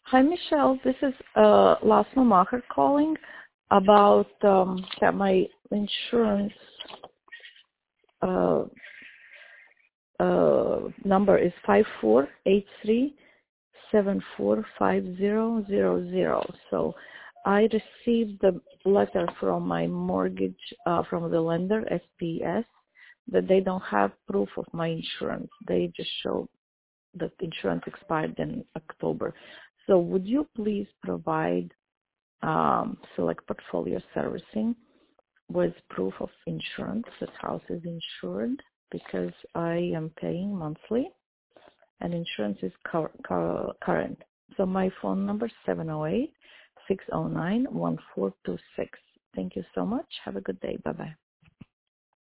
Hi, Michelle. This is Lasma Macher calling about that my insurance number is 5483745000. So I received the letter from my mortgage, from the lender, SPS, that they don't have proof of my insurance. They just show that insurance expired in October. So would you please provide Select Portfolio Servicing with proof of insurance that house is insured, because I am paying monthly and insurance is current. So my phone number is 708-609-1426. Thank you so much. Have a good day. Bye-bye.